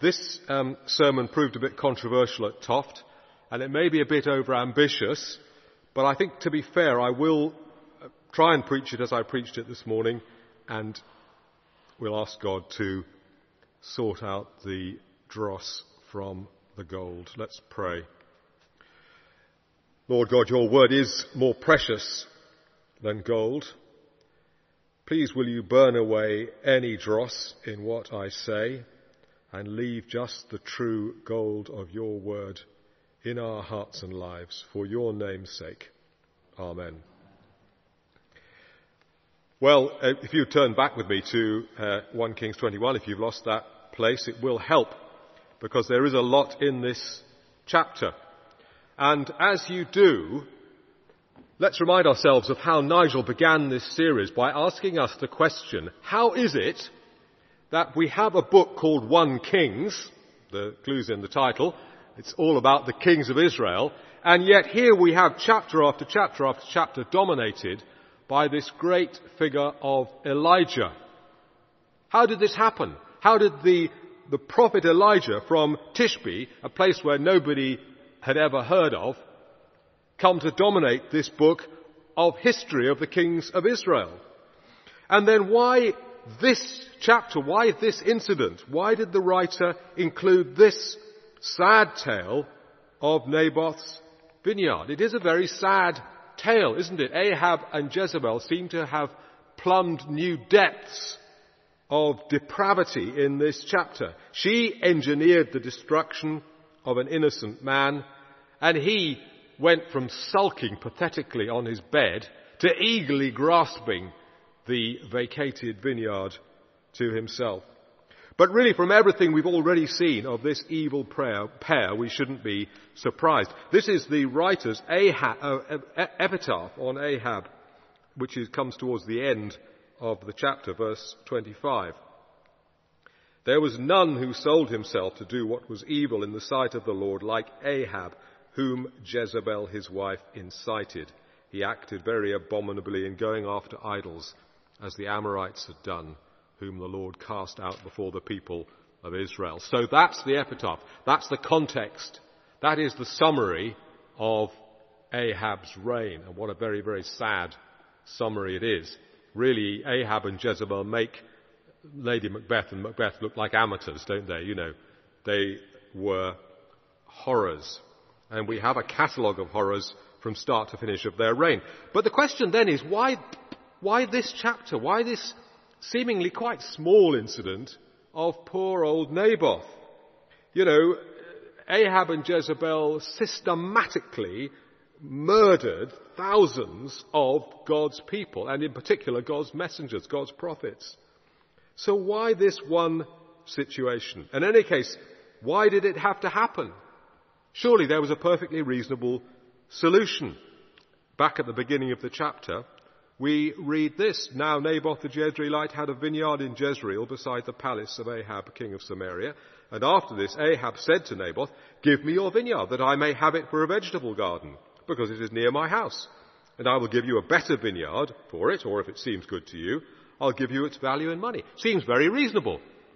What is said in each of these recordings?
This sermon proved a bit controversial at Toft, and it may be a bit overambitious, but I think, to be fair, I will try and preach it as I preached it this morning, and we'll ask God to sort out the dross from the gold. Let's pray. Lord God, your word is more precious than gold. Please will you burn away any dross in what I say and leave just the true gold of your word in our hearts and lives for your name's sake. Amen. Well, if you turn back with me to 1 Kings 21, if you've lost that place, it will help, because there is a lot in this chapter. And as you do, let's remind ourselves of how Nigel began this series by asking us the question, how is it that we have a book called 1 Kings, the clue's in the title, it's all about the kings of Israel, and yet here we have chapter after chapter after chapter dominated by this great figure of Elijah. How did this happen? How did the prophet Elijah from Tishbe, a place where nobody had ever heard of, come to dominate this book of history of the kings of Israel? And then why this chapter? Why this incident? Why did the writer include this sad tale of Naboth's vineyard? It is a very sad tale, isn't it? Ahab and Jezebel seem to have plumbed new depths of depravity in this chapter. She engineered the destruction of an innocent man, and he went from sulking pathetically on his bed to eagerly grasping the vacated vineyard to himself. But really, from everything we've already seen of this evil pair, we shouldn't be surprised. This is the writer's epitaph on Ahab, which comes towards the end of the chapter, verse 25. There was none who sold himself to do what was evil in the sight of the Lord like Ahab, whom Jezebel his wife incited. He acted very abominably in going after idols, as the Amorites had done, whom the Lord cast out before the people of Israel. So that's the epitaph. That's the context. That is the summary of Ahab's reign. And what a very, very sad summary it is. Really, Ahab and Jezebel make Lady Macbeth and Macbeth look like amateurs, don't they? You know, they were horrors. And we have a catalogue of horrors from start to finish of their reign. But the question then is, why this chapter? Why this seemingly quite small incident of poor old Naboth? You know, Ahab and Jezebel systematically murdered thousands of God's people, and in particular God's messengers, God's prophets. So why this one situation? In any case, why did it have to happen? Surely there was a perfectly reasonable solution. Back at the beginning of the chapter, we read this. Now Naboth the Jezreelite had a vineyard in Jezreel beside the palace of Ahab, king of Samaria. And after this, Ahab said to Naboth, "Give me your vineyard, that I may have it for a vegetable garden, because it is near my house. And I will give you a better vineyard for it, or if it seems good to you, I'll give you its value in money." Seems very reasonable.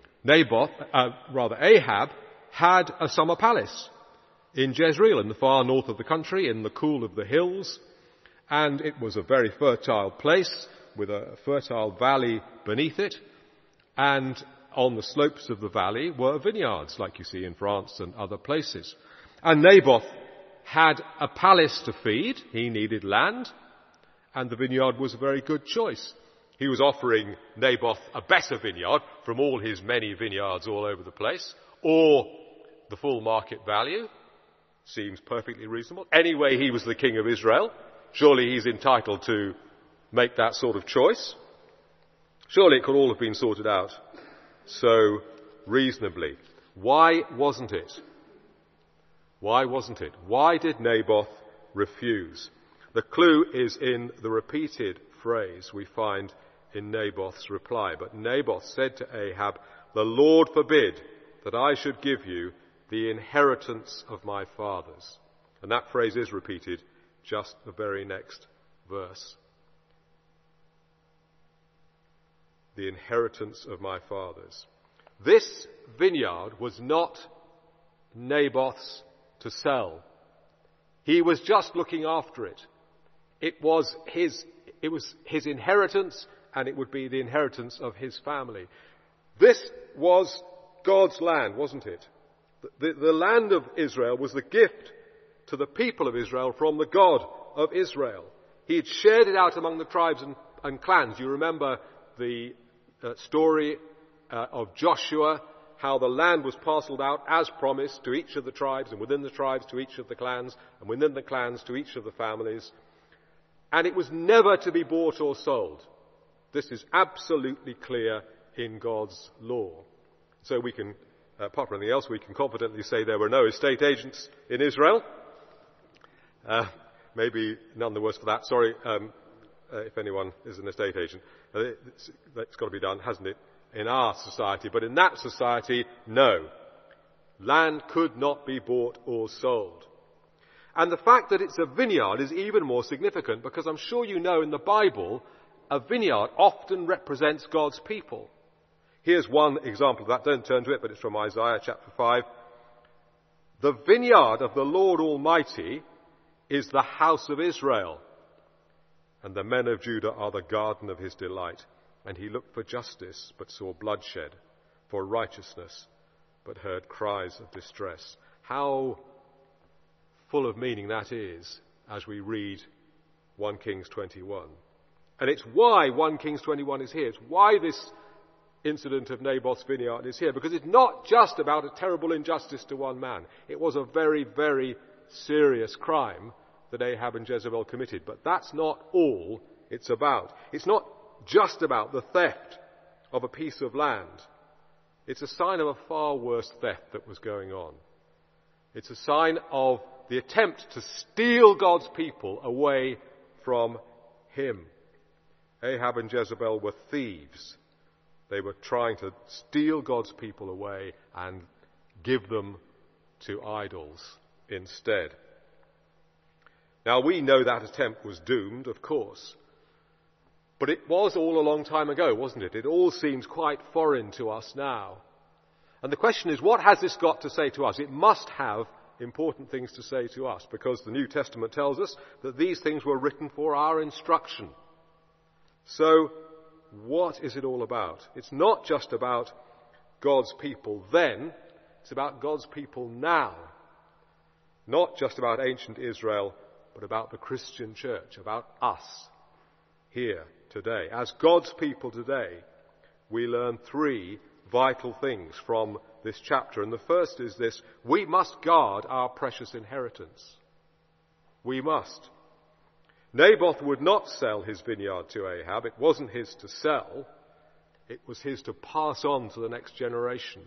Ahab had a summer palace in Jezreel, in the far north of the country, in the cool of the hills. And it was a very fertile place with a fertile valley beneath it. And on the slopes of the valley were vineyards, like you see in France and other places. And Naboth had a palace to feed. He needed land. And the vineyard was a very good choice. He was offering Naboth a better vineyard from all his many vineyards all over the place, or the full market value. Seems perfectly reasonable. Anyway, he was the king of Israel. Surely he's entitled to make that sort of choice. Surely it could all have been sorted out so reasonably. Why wasn't it? Why wasn't it? Why did Naboth refuse? The clue is in the repeated phrase we find in Naboth's reply. But Naboth said to Ahab, "The Lord forbid that I should give you the inheritance of my fathers." And that phrase is repeated just the very next verse. The inheritance of my fathers. This vineyard was not Naboth's to sell. He was just looking after it. It was his inheritance, and it would be the inheritance of his family. This was God's land, wasn't it? The land of Israel was the gift to the people of Israel from the God of Israel. He had shared it out among the tribes and clans. You remember the story of Joshua, how the land was parcelled out as promised to each of the tribes, and within the tribes to each of the clans, and within the clans to each of the families. And it was never to be bought or sold. This is absolutely clear in God's law. So we can, apart from anything else, we can confidently say there were no estate agents in Israel. Maybe none the worse for that. Sorry if anyone is an estate agent. That's got to be done, hasn't it, in our society. But in that society, no. Land could not be bought or sold. And the fact that it's a vineyard is even more significant because I'm sure you know in the Bible, a vineyard often represents God's people. Here's one example of that. Don't turn to it, but it's from Isaiah chapter 5. The vineyard of the Lord Almighty is the house of Israel, and the men of Judah are the garden of his delight. And he looked for justice, but saw bloodshed, for righteousness, but heard cries of distress. How full of meaning that is as we read 1 Kings 21. And it's why 1 Kings 21 is here. It's why this incident of Naboth's vineyard is here, because it's not just about a terrible injustice to one man. It was a very, very serious crime that Ahab and Jezebel committed. But that's not all it's about. It's not just about the theft of a piece of land. It's a sign of a far worse theft that was going on. It's a sign of the attempt to steal God's people away from him. Ahab and Jezebel were thieves. They were trying to steal God's people away and give them to idols instead. Now, we know that attempt was doomed, of course. But it was all a long time ago, wasn't it? It all seems quite foreign to us now. And the question is, what has this got to say to us? It must have important things to say to us, because the New Testament tells us that these things were written for our instruction. So, what is it all about? It's not just about God's people then, it's about God's people now. Not just about ancient Israel, but about the Christian church, about us here today. As God's people today, we learn three vital things from this chapter. And the first is this: we must guard our precious inheritance. We must. Naboth would not sell his vineyard to Ahab. It wasn't his to sell. It was his to pass on to the next generation.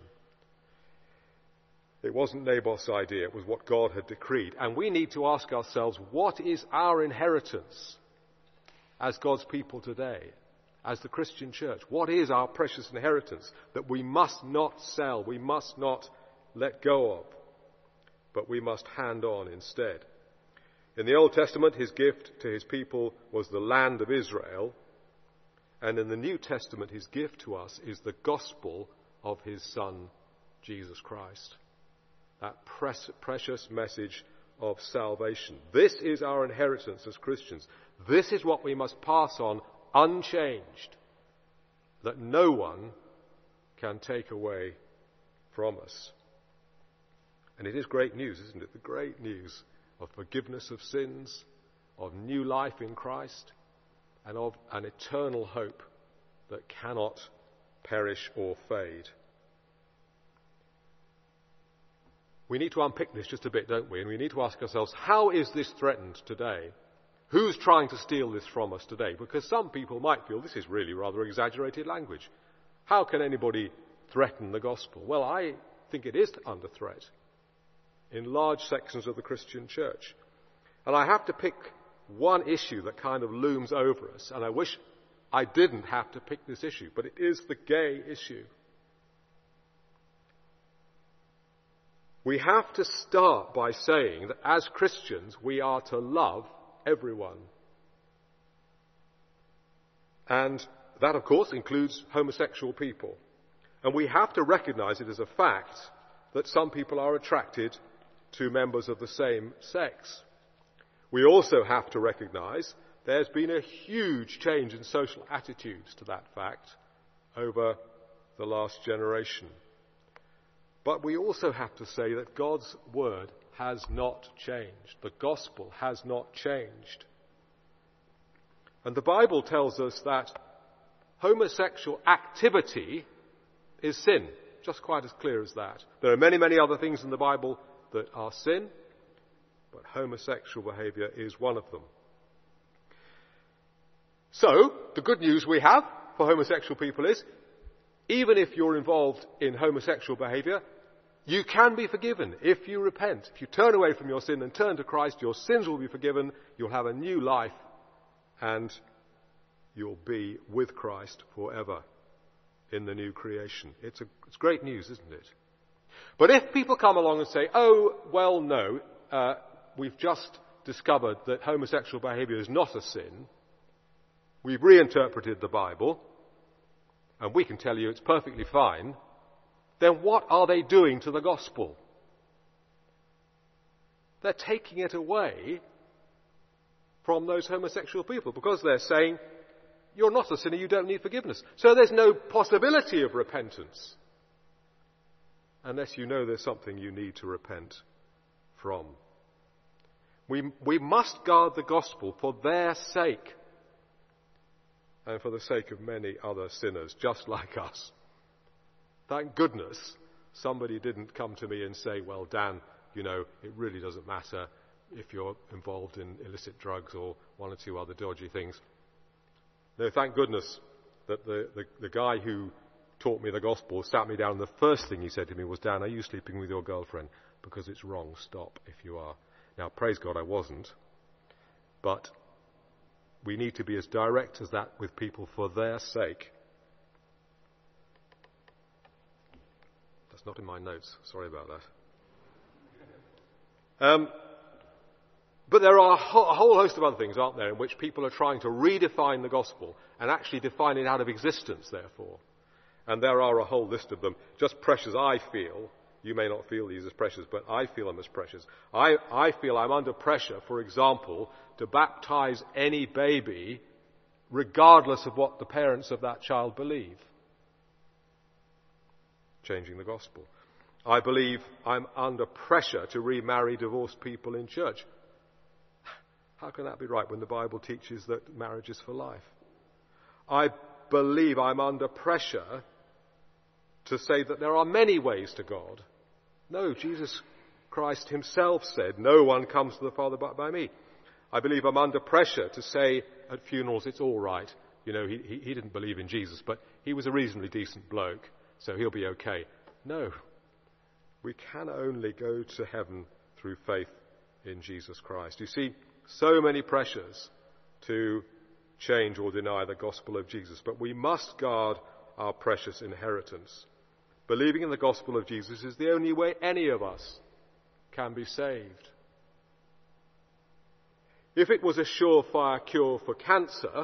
It wasn't Naboth's idea. It was what God had decreed. And we need to ask ourselves, what is our inheritance as God's people today, as the Christian church? What is our precious inheritance that we must not sell, we must not let go of, but we must hand on instead? In the Old Testament, his gift to his people was the land of Israel. And in the New Testament, his gift to us is the gospel of his Son, Jesus Christ. That precious message of salvation. This is our inheritance as Christians. This is what we must pass on unchanged, that no one can take away from us. And it is great news, isn't it? The great news of forgiveness of sins, of new life in Christ, and of an eternal hope that cannot perish or fade. We need to unpick this just a bit, don't we? And we need to ask ourselves, how is this threatened today? Who's trying to steal this from us today? Because some people might feel this is really rather exaggerated language. How can anybody threaten the gospel? Well, I think it is under threat in large sections of the Christian church. And I have to pick one issue that kind of looms over us, and I wish I didn't have to pick this issue, but it is the gay issue. We have to start by saying that as Christians we are to love everyone. And that, of course, includes homosexual people. And we have to recognize it as a fact that some people are attracted to members of the same sex. We also have to recognize there's been a huge change in social attitudes to that fact over the last generation. But we also have to say that God's word has not changed. The gospel has not changed. And the Bible tells us that homosexual activity is sin. Just quite as clear as that. There are many, many other things in the Bible that are sin, but homosexual behavior is one of them. So, the good news we have for homosexual people is, even if you're involved in homosexual behavior, you can be forgiven if you repent. If you turn away from your sin and turn to Christ, your sins will be forgiven, you'll have a new life, and you'll be with Christ forever in the new creation. It's great news, isn't it? But if people come along and say, oh, well, no, we've just discovered that homosexual behavior is not a sin, we've reinterpreted the Bible, and we can tell you it's perfectly fine, then what are they doing to the gospel? They're taking it away from those homosexual people because they're saying, you're not a sinner, you don't need forgiveness. So there's no possibility of repentance unless you know there's something you need to repent from. We must guard the gospel for their sake and for the sake of many other sinners just like us. Thank goodness somebody didn't come to me and say, well, Dan, you know, it really doesn't matter if you're involved in illicit drugs or one or two other dodgy things. No, thank goodness that the guy who taught me the gospel sat me down and the first thing he said to me was, Dan, are you sleeping with your girlfriend? Because it's wrong. Stop if you are. Now, praise God, I wasn't. But we need to be as direct as that with people for their sake. That's not in my notes. Sorry about that. But there are a whole host of other things, aren't there, in which people are trying to redefine the gospel and actually define it out of existence, therefore. And there are a whole list of them. Just precious, I feel. You may not feel these as precious, but I feel them as precious. I feel I'm under pressure, for example, to baptize any baby regardless of what the parents of that child believe. Changing the gospel. I believe I'm under pressure to remarry divorced people in church. How can that be right when the Bible teaches that marriage is for life? I believe I'm under pressure to say that there are many ways to God. No, Jesus Christ himself said, no one comes to the Father but by me. I believe I'm under pressure to say at funerals it's all right. You know, he didn't believe in Jesus, but he was a reasonably decent bloke, so he'll be okay. No, we can only go to heaven through faith in Jesus Christ. You see, so many pressures to change or deny the gospel of Jesus, but we must guard our precious inheritance. Believing in the gospel of Jesus is the only way any of us can be saved. If it was a surefire cure for cancer,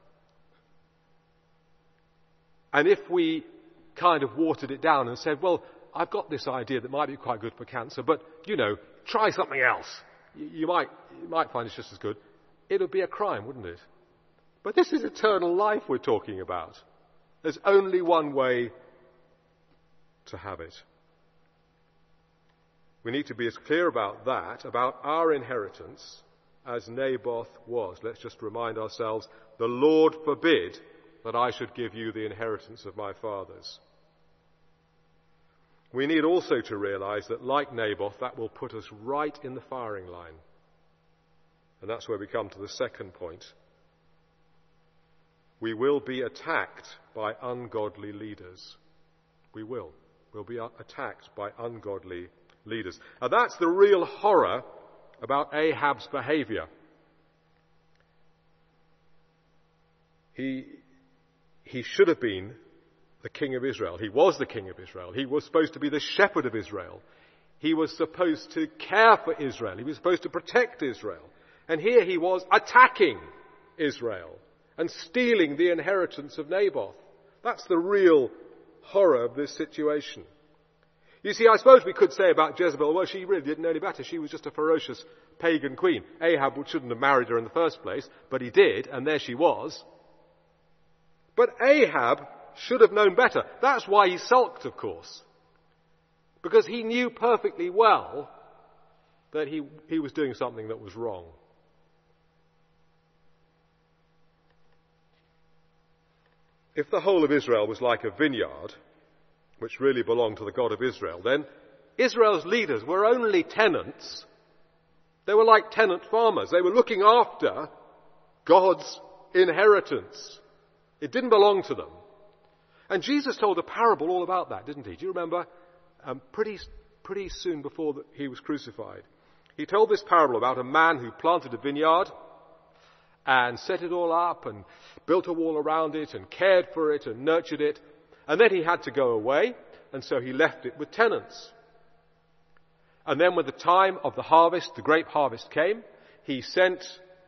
and if we kind of watered it down and said, well, I've got this idea that might be quite good for cancer, but, you know, try something else. You might find it's just as good. It would be a crime, wouldn't it? But this is eternal life we're talking about. There's only one way to have it. We need to be as clear about that, about our inheritance, as Naboth was. Let's just remind ourselves, the Lord forbid that I should give you the inheritance of my fathers. We need also to realize that, like Naboth, that will put us right in the firing line. And that's where we come to the second point. We will be attacked by ungodly leaders. We will. We'll be attacked by ungodly leaders. And that's the real horror about Ahab's behavior. He should have been the king of Israel. He was the king of Israel. He was supposed to be the shepherd of Israel. He was supposed to care for Israel. He was supposed to protect Israel. And here he was attacking Israel and stealing the inheritance of Naboth. That's the real horror of this situation. You see, I suppose we could say about Jezebel, well, she really didn't know any better. She was just a ferocious pagan queen. Ahab shouldn't have married her in the first place, but he did, and there she was. But Ahab should have known better. That's why he sulked, of course. Because he knew perfectly well that he was doing something that was wrong. If the whole of Israel was like a vineyard, which really belonged to the God of Israel, then Israel's leaders were only tenants. They were like tenant farmers. They were looking after God's inheritance. It didn't belong to them. And Jesus told a parable all about that, didn't he? Do you remember? Pretty soon before he was crucified. He told this parable about a man who planted a vineyard and set it all up and built a wall around it and cared for it and nurtured it. And then he had to go away, and so he left it with tenants. And then when the time of the harvest, the grape harvest came, he sent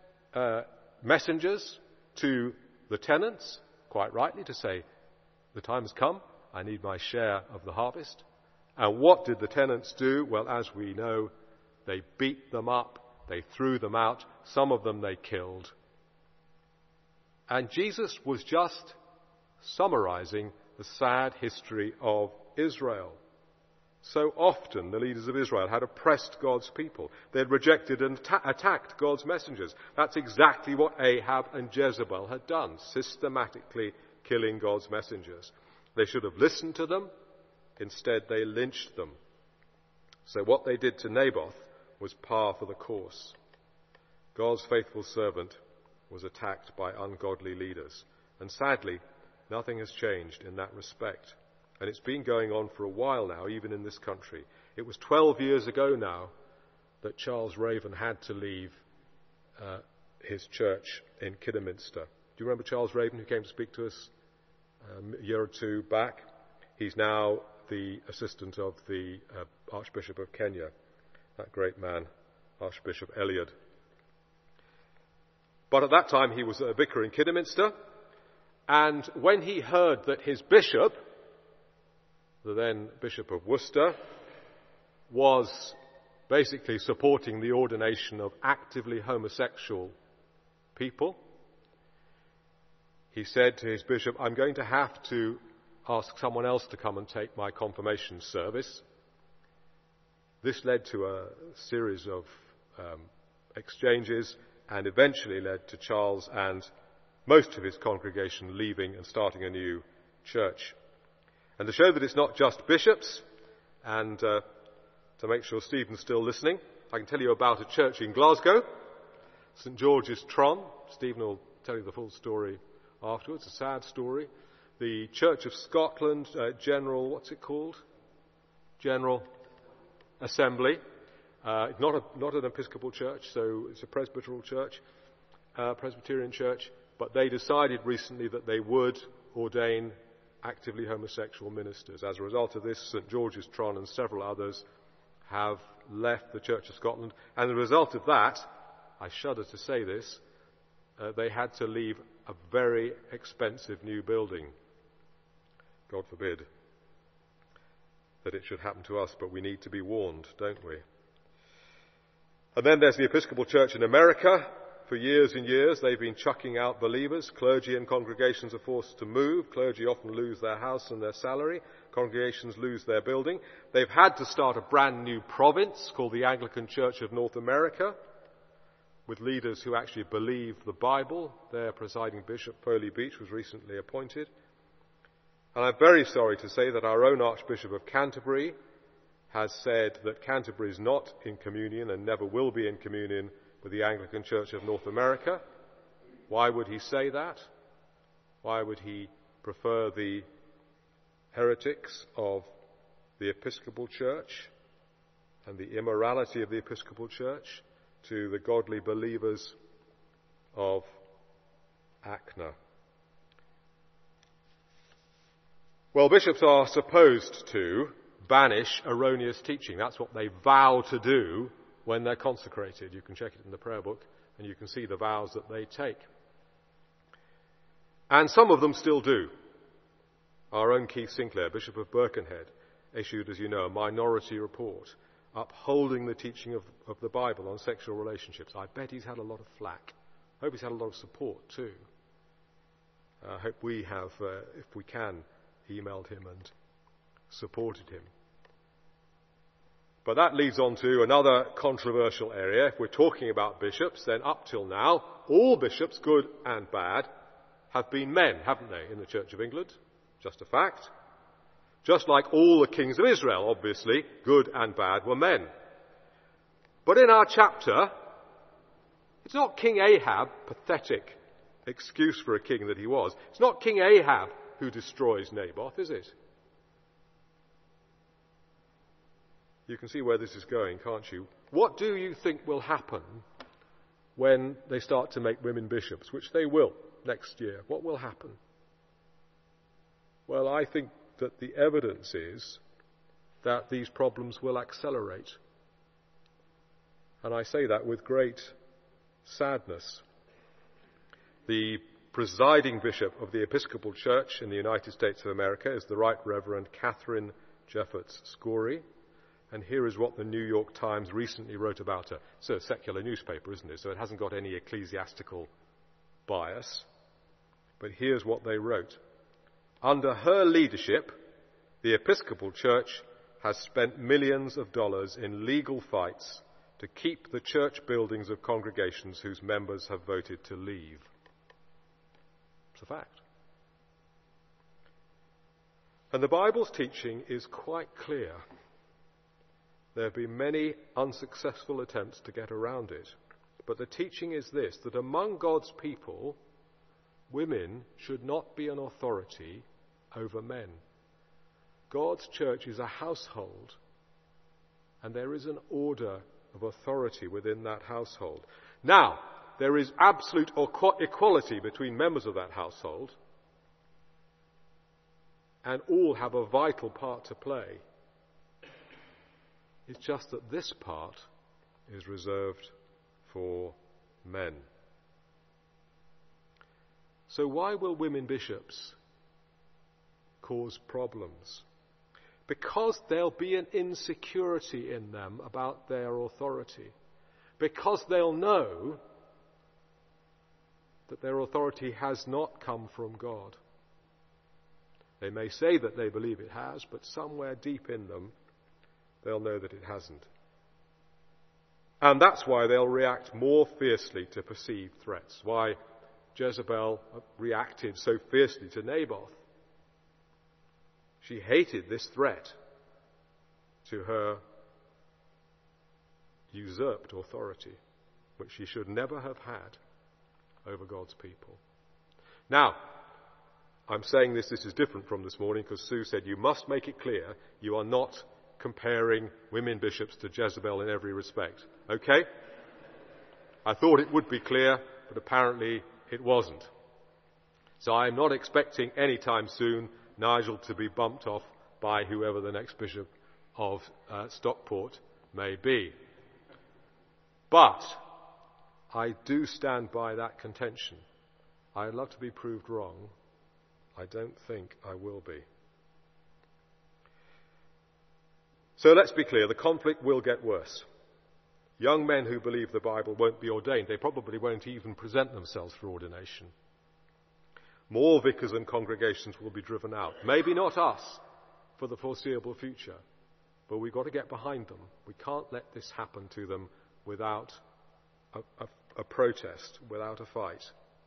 messengers to the tenants, quite rightly, to say, the time has come, I need my share of the harvest. And what did the tenants do? Well, as we know, they beat them up, they threw them out, some of them they killed. And Jesus was just summarizing the sad history of Israel. So often the leaders of Israel had oppressed God's people. They had rejected and attacked God's messengers. That's exactly what Ahab and Jezebel had done, systematically killing God's messengers. They should have listened to them. Instead, they lynched them. So what they did to Naboth was par for the course. God's faithful servant was attacked by ungodly leaders. And sadly, nothing has changed in that respect. And it's been going on for a while now, even in this country. It was 12 years ago now that Charles Raven had to leave his church in Kidderminster. Do you remember Charles Raven, who came to speak to us a year or two back? He's now the assistant of the Archbishop of Kenya, that great man, Archbishop Elliot. But at that time he was a vicar in Kidderminster, and when he heard that his bishop, the then Bishop of Worcester, was basically supporting the ordination of actively homosexual people, he said to his bishop, I'm going to have to ask someone else to come and take my confirmation service. This led to a series of exchanges and eventually led to Charles and most of his congregation leaving and starting a new church. And to show that it's not just bishops, and to make sure Stephen's still listening, I can tell you about a church in Glasgow, St George's Tron. Stephen will tell you the full story afterwards, a sad story. The Church of Scotland, General Assembly. Not an Episcopal church, so it's a Presbyterian church, but they decided recently that they would ordain actively homosexual ministers. As a result of this, St George's Tron and several others have left the Church of Scotland, and as a result of that, I shudder to say this, they had to leave a very expensive new building. God forbid that it should happen to us, but we need to be warned, don't we? And then there's the Episcopal Church in America. For years and years, they've been chucking out believers. Clergy and congregations are forced to move. Clergy often lose their house and their salary. Congregations lose their building. They've had to start a brand new province called the Anglican Church of North America, with leaders who actually believe the Bible. Their presiding bishop, Foley Beach, was recently appointed. And I'm very sorry to say that our own Archbishop of Canterbury has said that Canterbury is not in communion and never will be in communion with the Anglican Church of North America. Why would he say that? Why would he prefer the heretics of the Episcopal Church and the immorality of the Episcopal Church to the godly believers of ACNA? Well, bishops are supposed to banish erroneous teaching. That's what they vow to do when they're consecrated. You can check it in the prayer book and you can see the vows that they take. And some of them still do. Our own Keith Sinclair, Bishop of Birkenhead, issued, as you know, a minority report upholding the teaching of the Bible on sexual relationships. I bet he's had a lot of flack. I hope he's had a lot of support too. I hope we have, if we can, emailed him and supported him. But that leads on to another controversial area. If we're talking about bishops, then up till now, all bishops, good and bad, have been men, haven't they, in the Church of England? Just a fact. Just like all the kings of Israel, obviously, good and bad, were men. But in our chapter, it's not King Ahab, pathetic excuse for a king that he was. It's not King Ahab who destroys Naboth, is it? You can see where this is going, can't you? What do you think will happen when they start to make women bishops, which they will next year? What will happen? Well, I think that the evidence is that these problems will accelerate. And I say that with great sadness. The presiding bishop of the Episcopal Church in the United States of America is the Right Reverend Catherine Jeffords Schori. And here is what the New York Times recently wrote about her. It's a secular newspaper, isn't it? So it hasn't got any ecclesiastical bias. But here's what they wrote. Under her leadership, the Episcopal Church has spent millions of dollars in legal fights to keep the church buildings of congregations whose members have voted to leave. It's a fact. And the Bible's teaching is quite clear. There have been many unsuccessful attempts to get around it. But the teaching is this, that among God's people, women should not be an authority over men. God's church is a household, and there is an order of authority within that household. Now, there is absolute equality between members of that household, and all have a vital part to play. It's just that this part is reserved for men. So why will women bishops cause problems? Because there'll be an insecurity in them about their authority. Because they'll know that their authority has not come from God. They may say that they believe it has, but somewhere deep in them, they'll know that it hasn't. And that's why they'll react more fiercely to perceived threats. Why Jezebel reacted so fiercely to Naboth. She hated this threat to her usurped authority, which she should never have had over God's people. Now, I'm saying this is different from this morning because Sue said you must make it clear you are not comparing women bishops to Jezebel in every respect. Okay? I thought it would be clear, but apparently it wasn't. So I'm not expecting any time soon Nigel to be bumped off by whoever the next bishop of Stockport may be. But I do stand by that contention. I'd love to be proved wrong. I don't think I will be. So let's be clear, the conflict will get worse. Young men who believe the Bible won't be ordained. They probably won't even present themselves for ordination. More vicars and congregations will be driven out. Maybe not us for the foreseeable future, but we've got to get behind them. We can't let this happen to them without a protest, without a fight.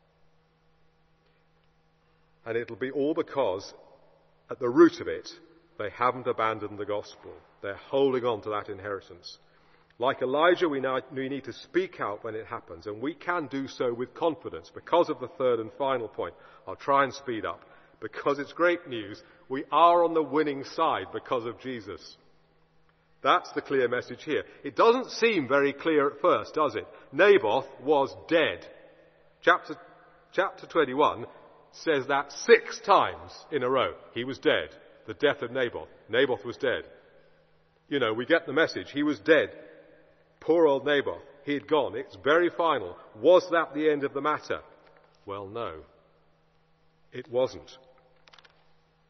And it'll be all because, at the root of it, they haven't abandoned the gospel. They're holding on to that inheritance. Like Elijah, we need to speak out when it happens, and we can do so with confidence because of the third and final point. I'll try and speed up. Because it's great news, we are on the winning side because of Jesus. That's the clear message here. It doesn't seem very clear at first, does it? Naboth was dead. Chapter 21 says that 6 times in a row. He was dead. The death of Naboth. Naboth was dead. You know, we get the message. He was dead. Poor old Naboth. He had gone. It's very final. Was that the end of the matter? Well, no. It wasn't.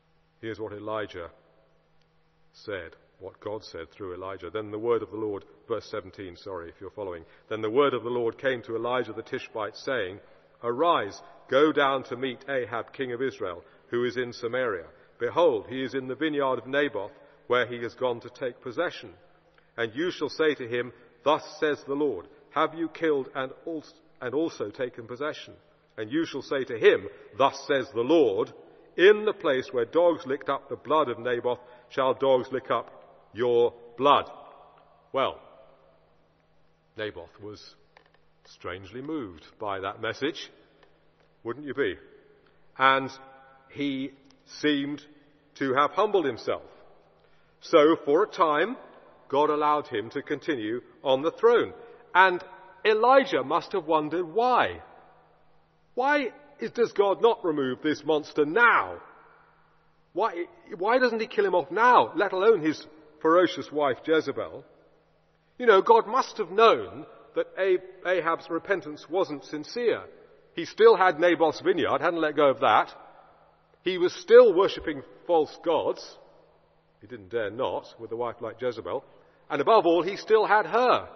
Here's what Elijah said, what God said through Elijah. Then the word of the Lord, verse 17, if you're following. Then the word of the Lord came to Elijah the Tishbite, saying, Arise, go down to meet Ahab, king of Israel, who is in Samaria. Behold, he is in the vineyard of Naboth, where he has gone to take possession. And you shall say to him, Thus says the Lord, Have you killed and also taken possession? And you shall say to him, Thus says the Lord, In the place where dogs licked up the blood of Naboth, shall dogs lick up your blood. Well, Naboth was strangely moved by that message, wouldn't you be? And he seemed to have humbled himself. So, for a time, God allowed him to continue on the throne. And Elijah must have wondered why. Why does God not remove this monster now? Why doesn't he kill him off now, let alone his ferocious wife Jezebel? You know, God must have known that Ahab's repentance wasn't sincere. He still had Naboth's vineyard, hadn't let go of that. He was still worshipping false gods. He didn't dare not with a wife like Jezebel. And above all, he still had her.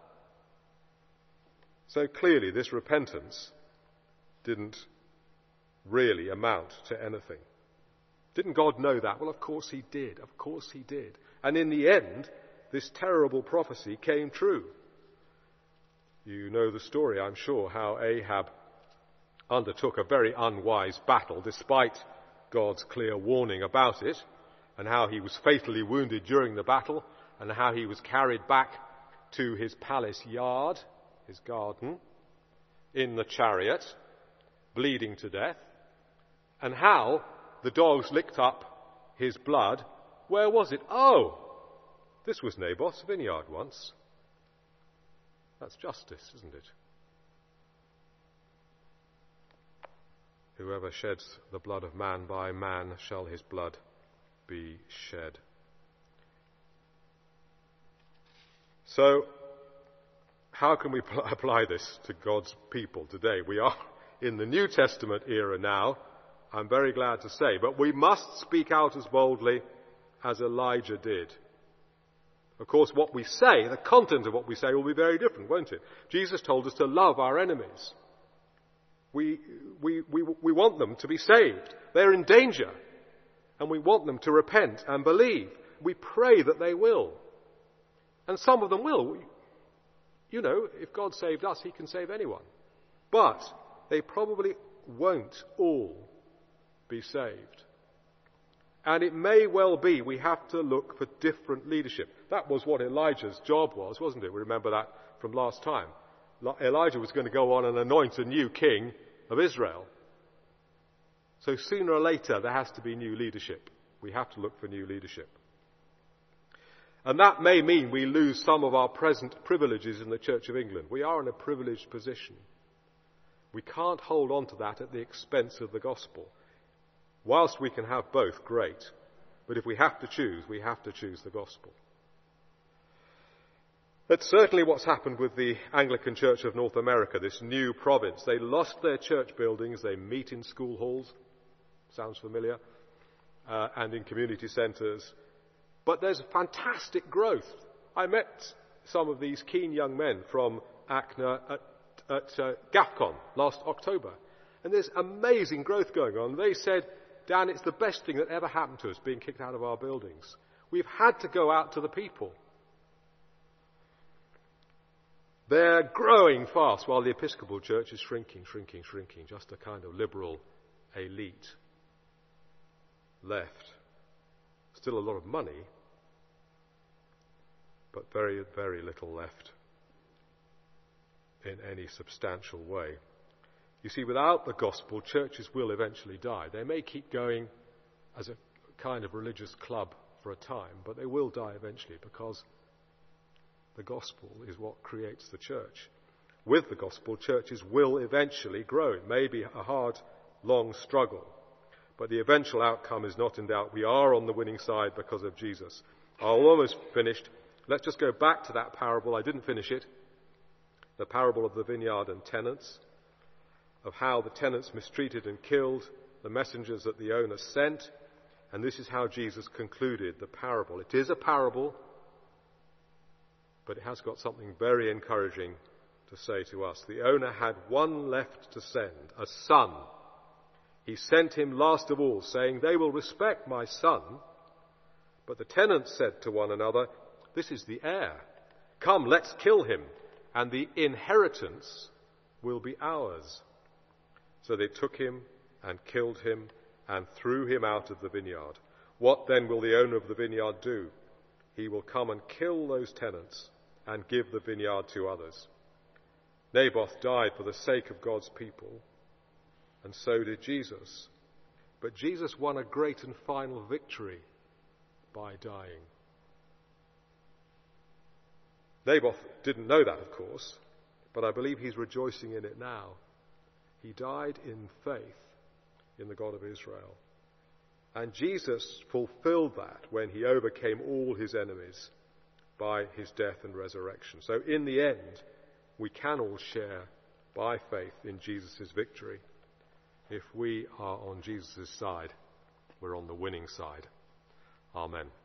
So clearly this repentance didn't really amount to anything. Didn't God know that? Well, of course he did. Of course he did. And in the end, this terrible prophecy came true. You know the story, I'm sure, how Ahab undertook a very unwise battle despite God's clear warning about it, and how he was fatally wounded during the battle, and how he was carried back to his palace yard, his garden, in the chariot, bleeding to death, and how the dogs licked up his blood. Where was it? Oh, this was Naboth's vineyard once. That's justice, isn't it? Whoever sheds the blood of man, by man shall his blood be shed. So, how can we apply this to God's people today? We are in the New Testament era now, I'm very glad to say, but we must speak out as boldly as Elijah did. Of course, what we say, the content of what we say, will be very different, won't it? Jesus told us to love our enemies. We want them to be saved. They're in danger. And we want them to repent and believe. We pray that they will. And some of them will. You know, if God saved us, he can save anyone. But they probably won't all be saved. And it may well be we have to look for different leadership. That was what Elijah's job was, wasn't it? We remember that from last time. Elijah was going to go on and anoint a new king of Israel. So sooner or later there has to be new leadership. We have to look for new leadership. And that may mean we lose some of our present privileges in the Church of England. We are in a privileged position. We can't hold on to that at the expense of the gospel. Whilst we can have both, great. But if we have to choose, we have to choose the gospel. That's certainly what's happened with the Anglican Church of North America, this new province. They lost their church buildings, they meet in school halls, sounds familiar, and in community centres. But there's fantastic growth. I met some of these keen young men from ACNA at GAFCON last October, and there's amazing growth going on. They said, Dan, it's the best thing that ever happened to us, being kicked out of our buildings. We've had to go out to the people. They're growing fast while the Episcopal Church is shrinking, just a kind of liberal elite left. Still a lot of money, but very, very little left in any substantial way. You see, without the gospel, churches will eventually die. They may keep going as a kind of religious club for a time, but they will die eventually because the gospel is what creates the church. With the gospel, churches will eventually grow. It may be a hard, long struggle, but the eventual outcome is not in doubt. We are on the winning side because of Jesus. I'm almost finished. Let's just go back to that parable. I didn't finish it. The parable of the vineyard and tenants, of how the tenants mistreated and killed the messengers that the owner sent, And this is how Jesus concluded the parable. It is a parable, but it has got something very encouraging to say to us. The owner had one left to send, a son. He sent him last of all, saying, "They will respect my son." But the tenants said to one another, "This is the heir. Come, let's kill him, and the inheritance will be ours." So they took him and killed him and threw him out of the vineyard. What then will the owner of the vineyard do? He will come and kill those tenants and give the vineyard to others. Naboth died for the sake of God's people, and so did Jesus. But Jesus won a great and final victory by dying. Naboth didn't know that, of course, but I believe he's rejoicing in it now. He died in faith in the God of Israel. And Jesus fulfilled that when he overcame all his enemies by his death and resurrection. So in the end, we can all share by faith in Jesus' victory. If we are on Jesus' side, we're on the winning side. Amen.